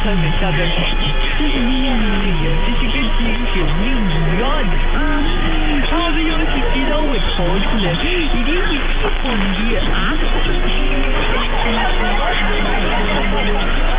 看看下边这是秘密，这是个惊险秘密案啊！我们要是知道会跑出来，一定会气疯的啊！